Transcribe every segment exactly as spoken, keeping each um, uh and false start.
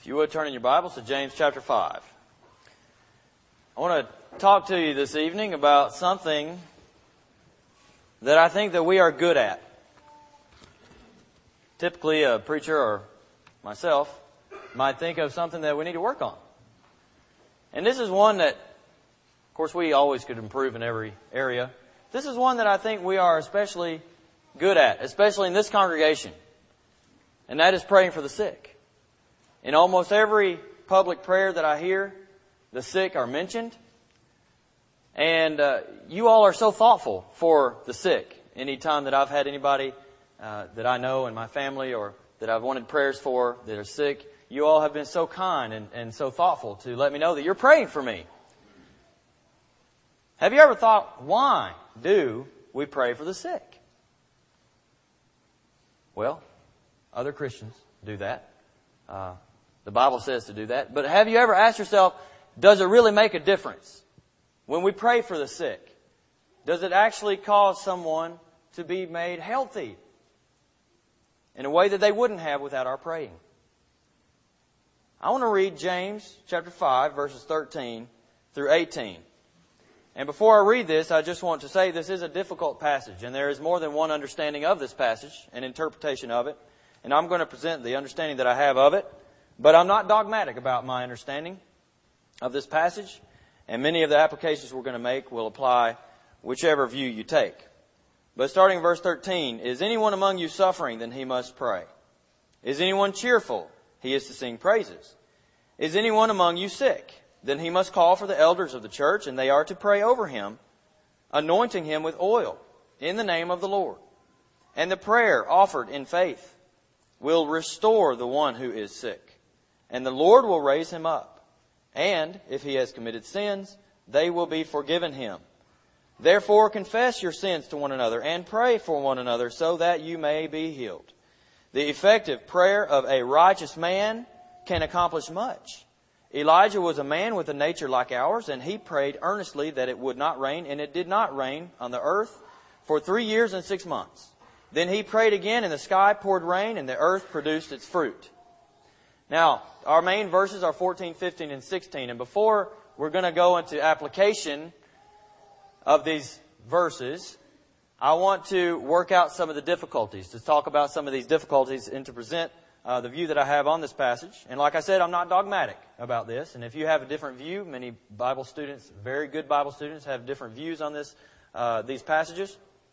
If you would turn in your Bibles to James chapter five. I want to talk to you this evening about something that I think that we are good at. Typically a preacher or myself might think of something that we need to work on. And this is one that, of course, we always could improve in every area. This is one that I think we are especially good at, especially in this congregation. And that is praying for the sick. In almost every public prayer that I hear, the sick are mentioned. And uh, you all are so thoughtful for the sick. Anytime that I've had anybody uh, that I know in my family or that I've wanted prayers for that are sick, you all have been so kind and, and so thoughtful to let me know that you're praying for me. Have you ever thought, why do we pray for the sick? Well, other Christians do that. Uh, the Bible says to do that. But have you ever asked yourself, does it really make a difference? When we pray for the sick, does it actually cause someone to be made healthy in a way that they wouldn't have without our praying? I want to read James chapter five, verses thirteen through eighteen. And before I read this, I just want to say this is a difficult passage, and there is more than one understanding of this passage, an interpretation of it. And I'm going to present the understanding that I have of it, but I'm not dogmatic about my understanding of this passage, and many of the applications we're going to make will apply whichever view you take. But starting in verse thirteen, is anyone among you suffering? Then he must pray. Is anyone cheerful? He is to sing praises. Is anyone among you sick? Then he must call for the elders of the church, and they are to pray over him, anointing him with oil in the name of the Lord. And the prayer offered in faith will restore the one who is sick, and the Lord will raise him up. And if he has committed sins, they will be forgiven him. Therefore confess your sins to one another and pray for one another so that you may be healed. The effective prayer of a righteous man can accomplish much. Elijah was a man with a nature like ours, and he prayed earnestly that it would not rain, and it did not rain on the earth for three years and six months. Then he prayed again, and the sky poured rain, and the earth produced its fruit. Now, our main verses are fourteen, fifteen, and sixteen. And before we're going to go into application of these verses, I want to work out some of the difficulties, to talk about some of these difficulties and to present uh, the view that I have on this passage. And like I said, I'm not dogmatic about this. And if you have a different view, many Bible students, very good Bible students, have different views on this, uh, these passages.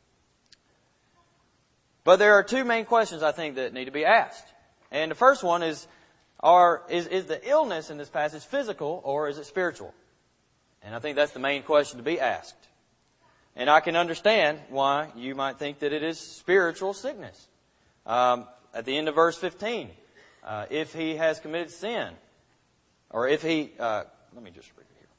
But there are two main questions I think that need to be asked. And the first one is, are, is, is the illness in this passage physical or is it spiritual? And I think that's the main question to be asked. And I can understand why you might think that it is spiritual sickness. Um, at the end of verse fifteen, uh, if he has committed sin, or if he, uh, let me just read it here.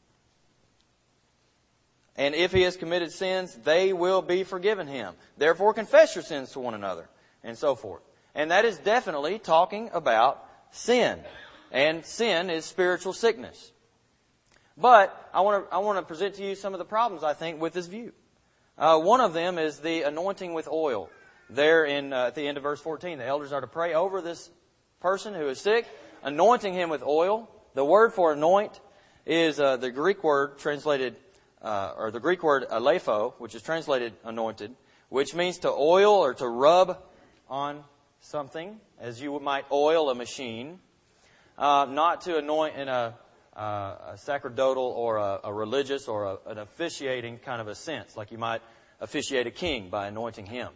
And if he has committed sins, they will be forgiven him. Therefore confess your sins to one another, and so forth. And that is definitely talking about sin. And sin is spiritual sickness. But I want to, I want to present to you some of the problems, I think, with this view. Uh, one of them is the anointing with oil. There in uh, at the end of verse fourteen, the elders are to pray over this person who is sick, anointing him with oil. The word for anoint is uh, the Greek word translated, uh, or the Greek word alepho, which is translated anointed, which means to oil or to rub on something, as you might oil a machine, uh, not to anoint in a Uh, a sacerdotal or a, a religious or a, an officiating kind of a sense, like you might officiate a king by anointing him.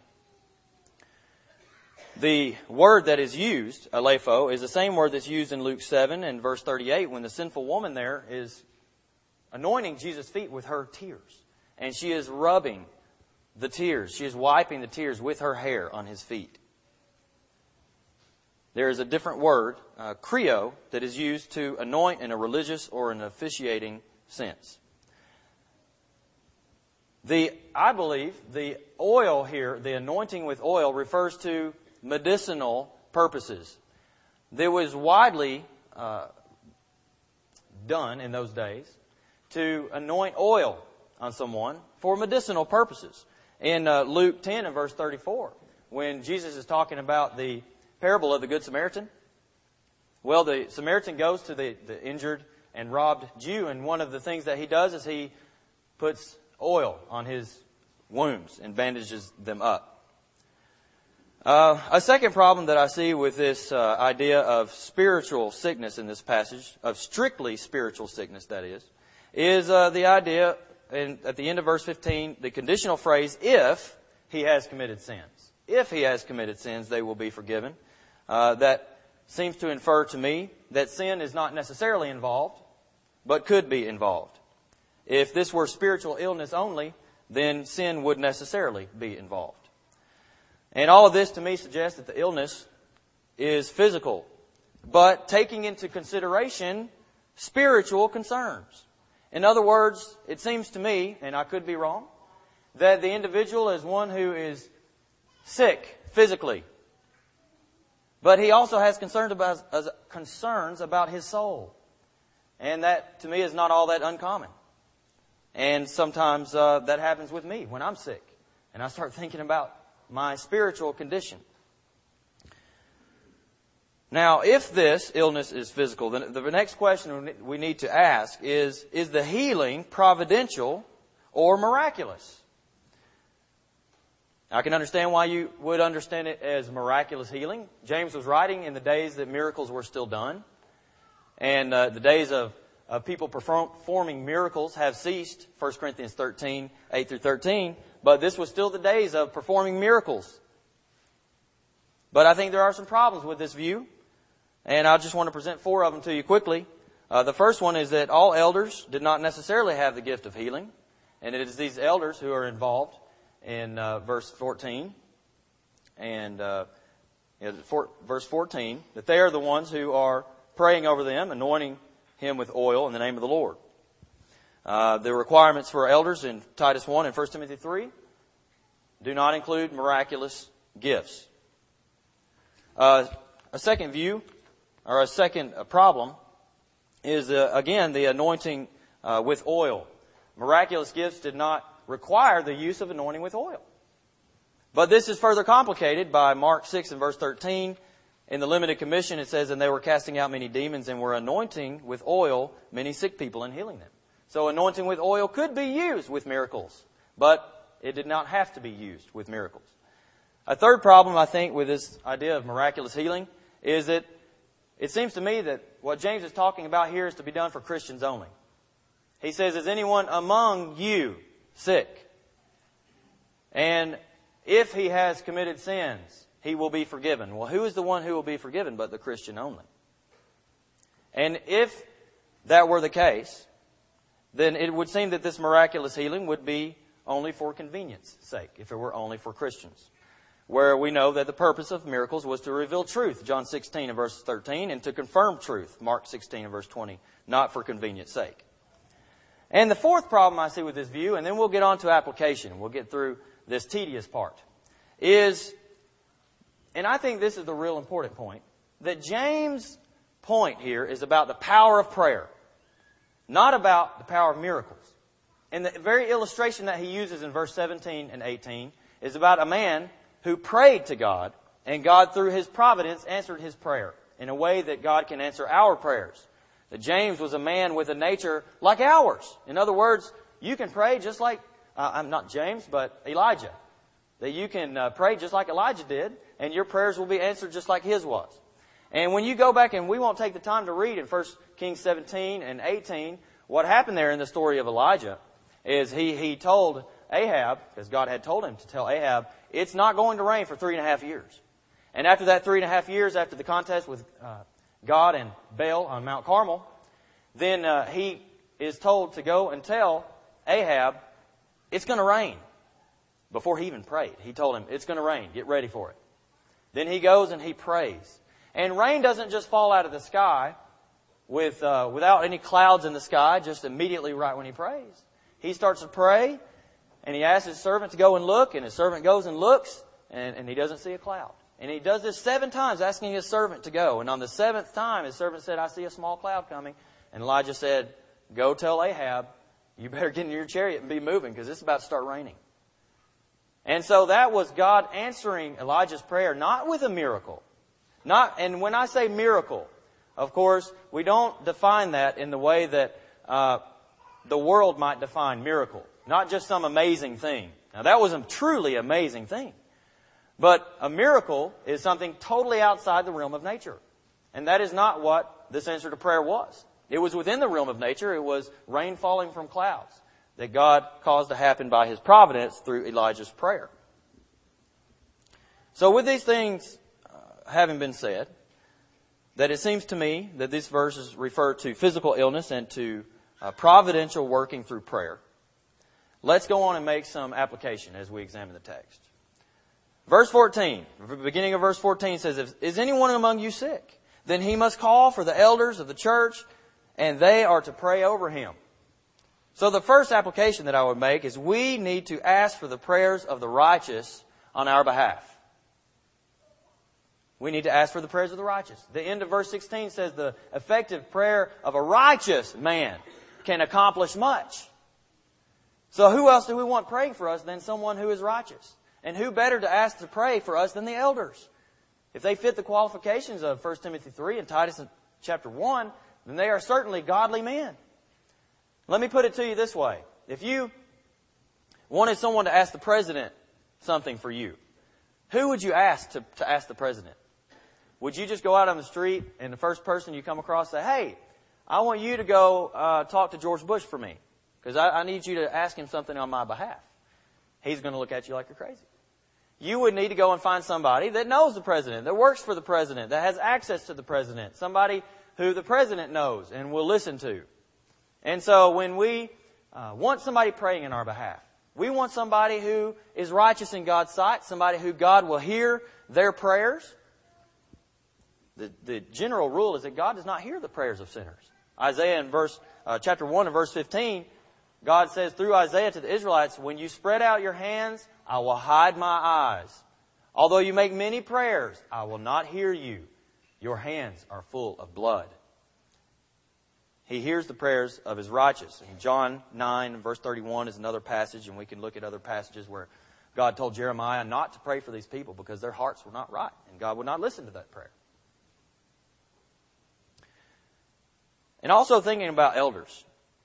The word that is used, alepho, is the same word that's used in Luke seven and verse thirty-eight when the sinful woman there is anointing Jesus' feet with her tears. And she is rubbing the tears. She is wiping the tears with her hair on his feet. There is a different word, uh, kreo, that is used to anoint in a religious or an officiating sense. The, I believe, the oil here, the anointing with oil, refers to medicinal purposes. There was widely uh, done in those days to anoint oil on someone for medicinal purposes. In uh, Luke ten and verse thirty-four, when Jesus is talking about the parable of the Good Samaritan, Well, the Samaritan goes to the, the injured and robbed Jew, and one of the things that he does is he puts oil on his wounds and bandages them up. Uh, a second problem that I see with this uh, idea of spiritual sickness in this passage, of strictly spiritual sickness that is, is uh, the idea, in, at the end of verse fifteen, the conditional phrase, if he has committed sins. If he has committed sins, they will be forgiven. Uh, that seems to infer to me that sin is not necessarily involved, but could be involved. If this were spiritual illness only, then sin would necessarily be involved. And all of this to me suggests that the illness is physical, but taking into consideration spiritual concerns. In other words, it seems to me, and I could be wrong, that the individual is one who is sick physically, but he also has concerns about, uh, concerns about his soul. And that, to me, is not all that uncommon. And sometimes uh, that happens with me when I'm sick, and I start thinking about my spiritual condition. Now, if this illness is physical, then the next question we need to ask is, is the healing providential or miraculous? I can understand why you would understand it as miraculous healing. James was writing in the days that miracles were still done. And uh, the days of, of people perform, performing miracles have ceased, First Corinthians thirteen, eight through thirteen. But this was still the days of performing miracles. But I think there are some problems with this view. And I just want to present four of them to you quickly. Uh, the first one is that all elders did not necessarily have the gift of healing. And it is these elders who are involved in uh, verse fourteen. And uh, for, verse fourteen, that they are the ones who are praying over them, anointing him with oil in the name of the Lord. Uh, the requirements for elders in Titus one and First Timothy three do not include miraculous gifts. Uh, a second view, or a second problem, is uh, again the anointing uh, with oil. Miraculous gifts did not require the use of anointing with oil. But this is further complicated by Mark six and verse thirteen. In the limited commission it says, and they were casting out many demons and were anointing with oil many sick people and healing them. So anointing with oil could be used with miracles, but it did not have to be used with miracles. A third problem, I think, with this idea of miraculous healing is that it seems to me that what James is talking about here is to be done for Christians only. He says, is anyone among you sick? And if he has committed sins, he will be forgiven. Well, who is the one who will be forgiven but the Christian only? And if that were the case, then it would seem that this miraculous healing would be only for convenience sake, if it were only for Christians. Where we know that the purpose of miracles was to reveal truth, John sixteen and verse thirteen, and to confirm truth, Mark sixteen and verse twenty, not for convenience sake. And the fourth problem I see with this view, and then we'll get on to application, we'll get through this tedious part, is, and I think this is the real important point, that James' point here is about the power of prayer, not about the power of miracles. And the very illustration that he uses in verse seventeen and eighteen is about a man who prayed to God, and God, through His providence, answered his prayer in a way that God can answer our prayers. That James was a man with a nature like ours. In other words, you can pray just like, uh, I'm not James, but Elijah. That you can uh, pray just like Elijah did, and your prayers will be answered just like his was. And when you go back, and we won't take the time to read in First Kings seventeen and eighteen, what happened there in the story of Elijah is he, he told Ahab, because God had told him to tell Ahab, it's not going to rain for three and a half years. And after that three and a half years, after the contest with uh, God and Baal on Mount Carmel, then uh, he is told to go and tell Ahab, it's going to rain. Before he even prayed, he told him, it's going to rain. Get ready for it. Then he goes and he prays. And rain doesn't just fall out of the sky with uh, without any clouds in the sky, just immediately right when he prays. He starts to pray, and he asks his servant to go and look, and his servant goes and looks, and, and he doesn't see a cloud. And he does this seven times, asking his servant to go. And on the seventh time, his servant said, I see a small cloud coming. And Elijah said, go tell Ahab, you better get in your chariot and be moving, because it's about to start raining. And so that was God answering Elijah's prayer, not with a miracle. Not, and when I say miracle, of course, we don't define that in the way that uh, the world might define miracle. Not just some amazing thing. Now, that was a truly amazing thing. But a miracle is something totally outside the realm of nature. And that is not what this answer to prayer was. It was within the realm of nature. It was rain falling from clouds that God caused to happen by His providence through Elijah's prayer. So with these things uh, having been said, that it seems to me that these verses refer to physical illness and to uh, providential working through prayer. Let's go on and make some application as we examine the text. Verse fourteen, the beginning of verse fourteen says, "Is anyone among you sick? Then he must call for the elders of the church, and they are to pray over him." So the first application that I would make is we need to ask for the prayers of the righteous on our behalf. We need to ask for the prayers of the righteous. The end of verse sixteen says the effective prayer of a righteous man can accomplish much. So who else do we want praying for us than someone who is righteous? And who better to ask to pray for us than the elders? If they fit the qualifications of First Timothy three and Titus chapter one, then they are certainly godly men. Let me put it to you this way. If you wanted someone to ask the president something for you, who would you ask to, to ask the president? Would you just go out on the street and the first person you come across say, "Hey, I want you to go uh, talk to George Bush for me, because I, I need you to ask him something on my behalf"? He's going to look at you like you're crazy. You would need to go and find somebody that knows the president, that works for the president, that has access to the president, somebody who the president knows and will listen to. And so when we uh, want somebody praying in our behalf, we want somebody who is righteous in God's sight, somebody who God will hear their prayers. The, the general rule is that God does not hear the prayers of sinners. Isaiah in verse uh, chapter one and verse fifteen, God says through Isaiah to the Israelites, "When you spread out your hands, I will hide my eyes. Although you make many prayers, I will not hear you. Your hands are full of blood." He hears the prayers of His righteous. In John nine, verse thirty-one is another passage, and we can look at other passages where God told Jeremiah not to pray for these people because their hearts were not right, and God would not listen to that prayer. And also thinking about elders.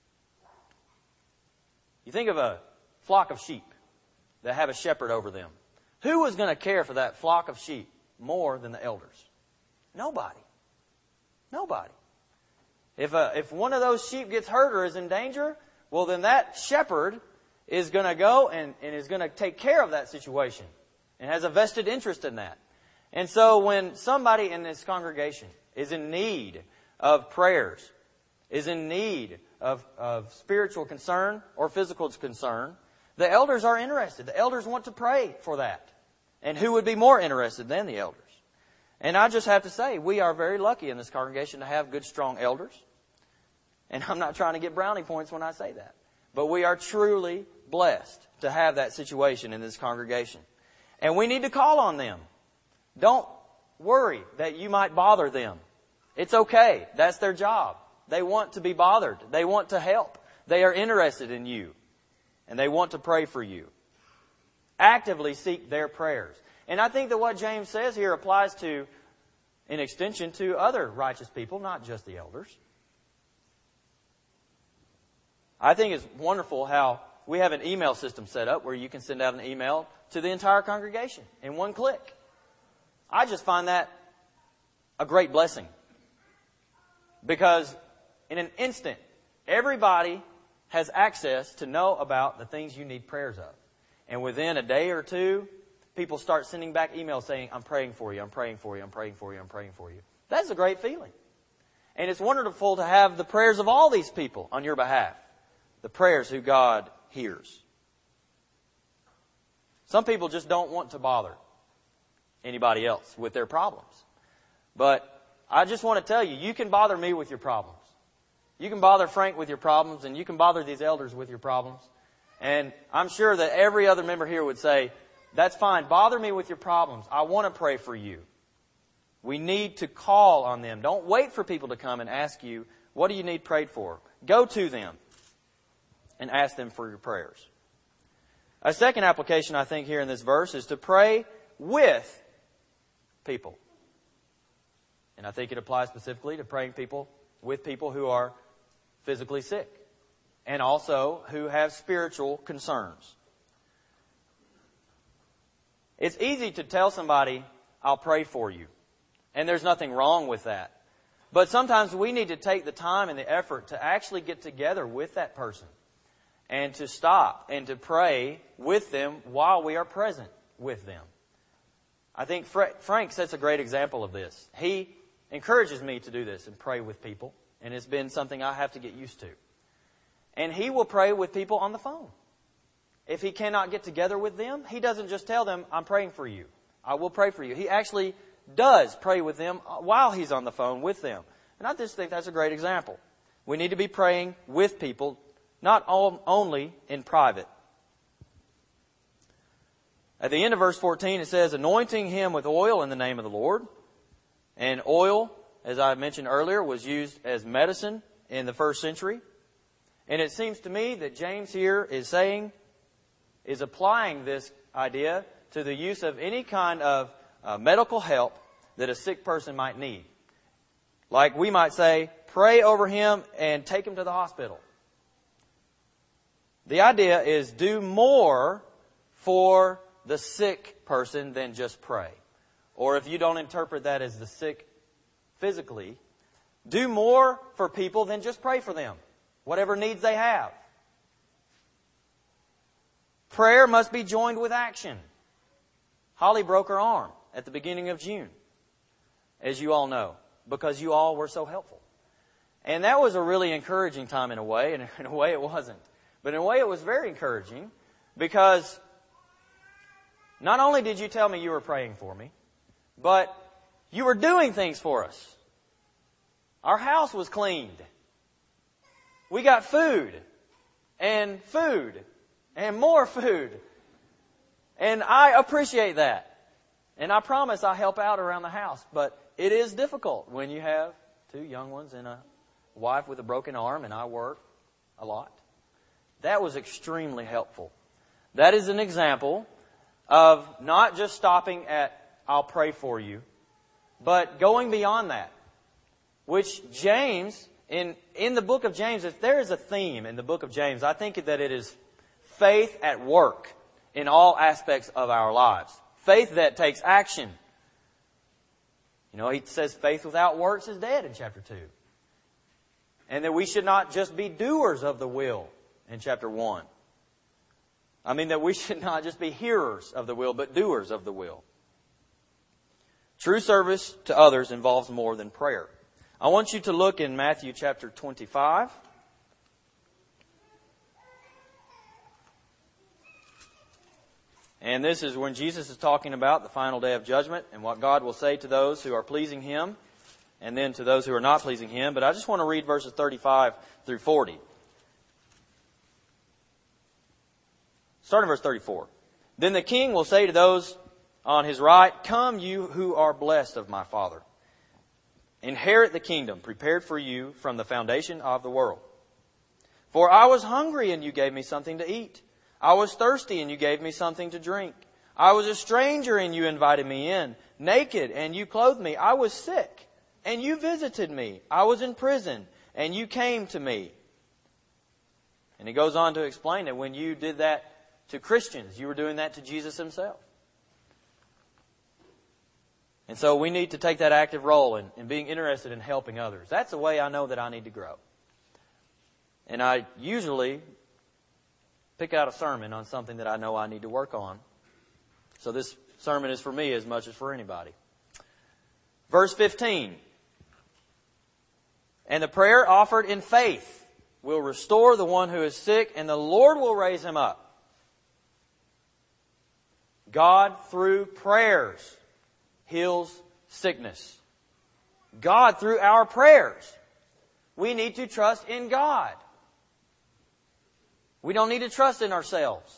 You think of a flock of sheep that have a shepherd over them. Who is going to care for that flock of sheep more than the elders? Nobody. Nobody. If a, if one of those sheep gets hurt or is in danger, well, then that shepherd is going to go and, and is going to take care of that situation and has a vested interest in that. And so when somebody in this congregation is in need of prayers, is in need of, of spiritual concern or physical concern, the elders are interested. The elders want to pray for that. And who would be more interested than the elders? And I just have to say, we are very lucky in this congregation to have good, strong elders. And I'm not trying to get brownie points when I say that. But we are truly blessed to have that situation in this congregation. And we need to call on them. Don't worry that you might bother them. It's okay. That's their job. They want to be bothered. They want to help. They are interested in you. And they want to pray for you. Actively seek their prayers. And I think that what James says here applies to, in extension, to other righteous people, not just the elders. I think it's wonderful how we have an email system set up where you can send out an email to the entire congregation in one click. I just find that a great blessing. Because in an instant, everybody has access to know about the things you need prayers of. And within a day or two, people start sending back emails saying, "I'm praying for you, I'm praying for you, I'm praying for you, I'm praying for you." That's a great feeling. And it's wonderful to have the prayers of all these people on your behalf. The prayers who God hears. Some people just don't want to bother anybody else with their problems. But I just want to tell you, you can bother me with your problems. You can bother Frank with your problems, and you can bother these elders with your problems. And I'm sure that every other member here would say, "That's fine. Bother me with your problems. I want to pray for you." We need to call on them. Don't wait for people to come and ask you, "What do you need prayed for?" Go to them and ask them for your prayers. A second application, I think, here in this verse is to pray with people. And I think it applies specifically to praying people with people who are physically sick and also who have spiritual concerns. It's easy to tell somebody, I'll pray for you. And there's nothing wrong with that. But sometimes we need to take the time and the effort to actually get together with that person and to stop and to pray with them while we are present with them. I think Frank sets a great example of this. He encourages me to do this and pray with people, and it's been something I have to get used to. And he will pray with people on the phone. If he cannot get together with them, he doesn't just tell them, I'm praying for you. I will pray for you. He actually does pray with them while he's on the phone with them. And I just think that's a great example. We need to be praying with people, not only in private. At the end of verse fourteen, it says, anointing him with oil in the name of the Lord. And oil, as I mentioned earlier, was used as medicine in the first century. And it seems to me that James here is saying, is applying this idea to the use of any kind of uh, medical help that a sick person might need. Like we might say, pray over him and take him to the hospital. The idea is do more for the sick person than just pray. Or if you don't interpret that as the sick physically, do more for people than just pray for them, whatever needs they have. Prayer must be joined with action. Holly broke her arm at the beginning of June, as you all know, because you all were so helpful. And that was a really encouraging time in a way, and in a way it wasn't. But in a way it was very encouraging because not only did you tell me you were praying for me, but you were doing things for us. Our house was cleaned. We got food and food and more food. And I appreciate that. And I promise I'll help out around the house. But it is difficult when you have two young ones and a wife with a broken arm, and I work a lot. That was extremely helpful. That is an example of not just stopping at, I'll pray for you, but going beyond that. Which James, in, in the book of James, if there is a theme in the book of James, I think that it is faith at work in all aspects of our lives. Faith that takes action. You know, he says faith without works is dead in chapter two. And that we should not just be doers of the will in chapter one. I mean that we should not just be hearers of the will, but doers of the will. True service to others involves more than prayer. I want you to look in Matthew chapter twenty-five. And this is when Jesus is talking about the final day of judgment and what God will say to those who are pleasing Him and then to those who are not pleasing Him. But I just want to read verses thirty-five through forty. Starting verse thirty-four. Then the king will say to those on his right, come you who are blessed of my Father. Inherit the kingdom prepared for you from the foundation of the world. For I was hungry and you gave me something to eat. I was thirsty and you gave me something to drink. I was a stranger and you invited me in. Naked and you clothed me. I was sick and you visited me. I was in prison and you came to me. And he goes on to explain that when you did that to Christians, you were doing that to Jesus Himself. And so we need to take that active role in, in being interested in helping others. That's the way I know that I need to grow. And I usually pick out a sermon on something that I know I need to work on. So this sermon is for me as much as for anybody. Verse fifteen. And the prayer offered in faith will restore the one who is sick, and the Lord will raise him up. God, through prayers, heals sickness. God, through our prayers. We need to trust in God. We don't need to trust in ourselves.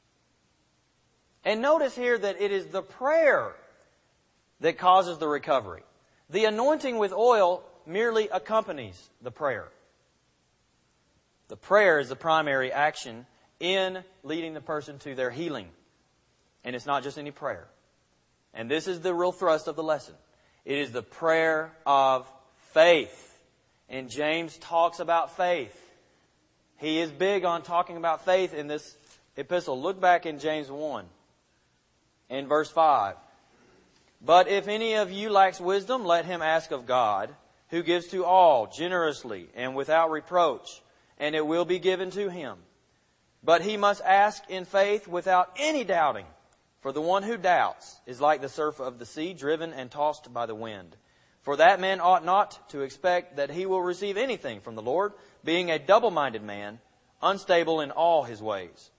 And notice here that it is the prayer that causes the recovery. The anointing with oil merely accompanies the prayer. The prayer is the primary action in leading the person to their healing. And it's not just any prayer. And this is the real thrust of the lesson. It is the prayer of faith. And James talks about faith. He is big on talking about faith in this epistle. Look back in James one, in verse five. But if any of you lacks wisdom, let him ask of God, who gives to all generously and without reproach, and it will be given to him. But he must ask in faith without any doubting. For the one who doubts is like the surf of the sea, driven and tossed by the wind. For that man ought not to expect that he will receive anything from the Lord, being a double-minded man, unstable in all his ways.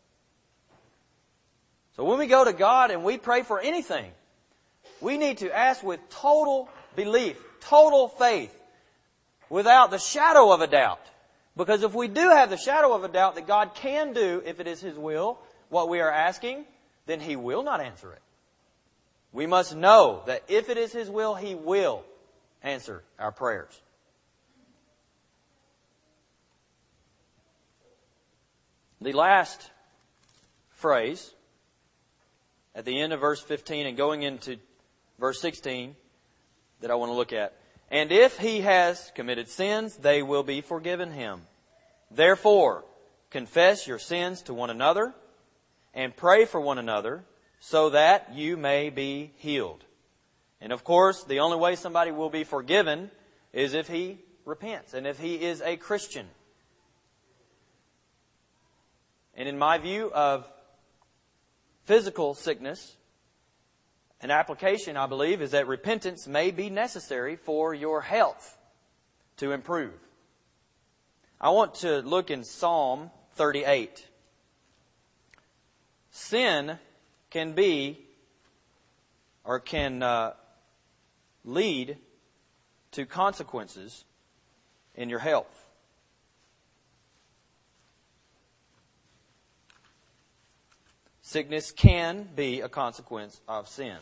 So when we go to God and we pray for anything, we need to ask with total belief, total faith, without the shadow of a doubt. Because if we do have the shadow of a doubt that God can do, if it is His will, what we are asking, then He will not answer it. We must know that if it is His will, He will answer our prayers. The last phrase at the end of verse fifteen and going into verse sixteen that I want to look at. And if he has committed sins, they will be forgiven him. Therefore, confess your sins to one another and pray for one another so that you may be healed. And of course, the only way somebody will be forgiven is if he repents and if he is a Christian. And in my view of physical sickness, an application, I believe, is that repentance may be necessary for your health to improve. I want to look in Psalm thirty-eight. Sin can be, or can uh, lead to consequences in your health. Sickness can be a consequence of sin.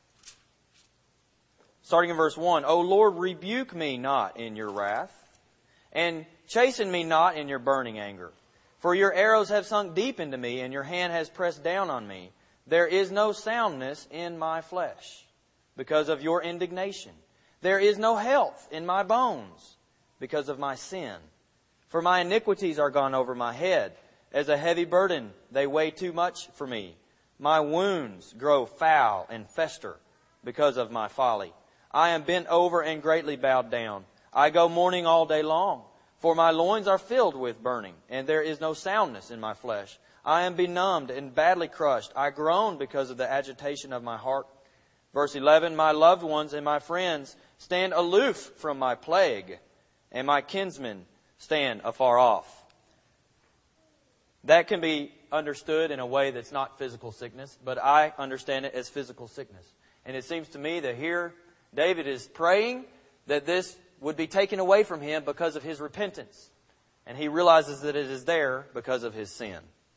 Starting in verse one, O Lord, rebuke me not in your wrath, and chasten me not in your burning anger. For your arrows have sunk deep into me, and your hand has pressed down on me. There is no soundness in my flesh because of your indignation. There is no health in my bones because of my sin. For my iniquities are gone over my head. As a heavy burden, they weigh too much for me. My wounds grow foul and fester because of my folly. I am bent over and greatly bowed down. I go mourning all day long, for my loins are filled with burning, and there is no soundness in my flesh. I am benumbed and badly crushed. I groan because of the agitation of my heart. Verse eleven, my loved ones and my friends stand aloof from my plague, and my kinsmen stand afar off. That can be understood in a way that's not physical sickness, but I understand it as physical sickness. And it seems to me that here David is praying that this would be taken away from him because of his repentance. And he realizes that it is there because of his sin.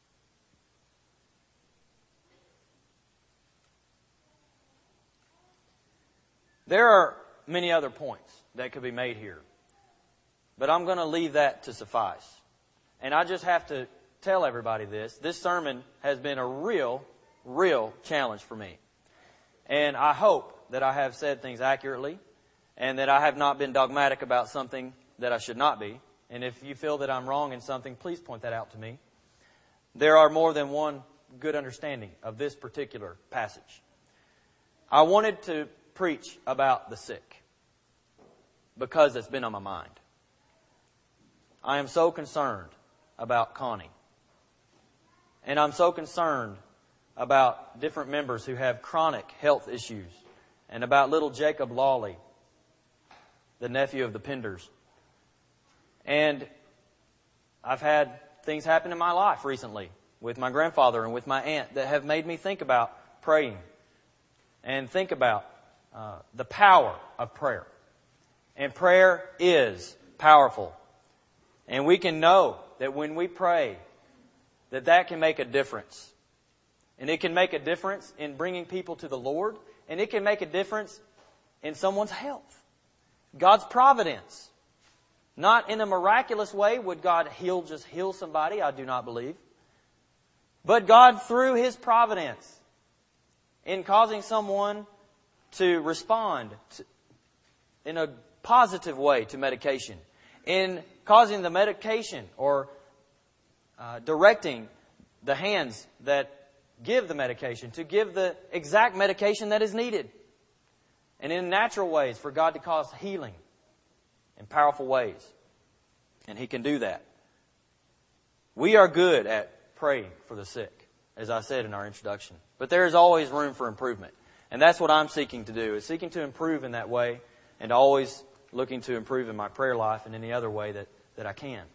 There are many other points that could be made here, but I'm going to leave that to suffice. And I just have to tell everybody this. This sermon has been a real, real challenge for me. And I hope that I have said things accurately and that I have not been dogmatic about something that I should not be. And if you feel that I'm wrong in something, please point that out to me. There are more than one good understanding of this particular passage. I wanted to preach about the sick because it's been on my mind. I am so concerned about Connie. And I'm so concerned about different members who have chronic health issues, and about little Jacob Lawley, the nephew of the Penders. And I've had things happen in my life recently with my grandfather and with my aunt that have made me think about praying and think about uh, the power of prayer. And prayer is powerful. And we can know that when we pray, that that can make a difference. And it can make a difference in bringing people to the Lord. And it can make a difference in someone's health. God's providence. Not in a miraculous way would God heal, just heal somebody, I do not believe. But God, through His providence, in causing someone to respond to, in a positive way to medication, in causing the medication or uh, directing the hands that give the medication to give the exact medication that is needed. And in natural ways for God to cause healing in powerful ways. And He can do that. We are good at praying for the sick, as I said in our introduction. But there is always room for improvement. And that's what I'm seeking to do, is seeking to improve in that way and always looking to improve in my prayer life and any other way that, that I can.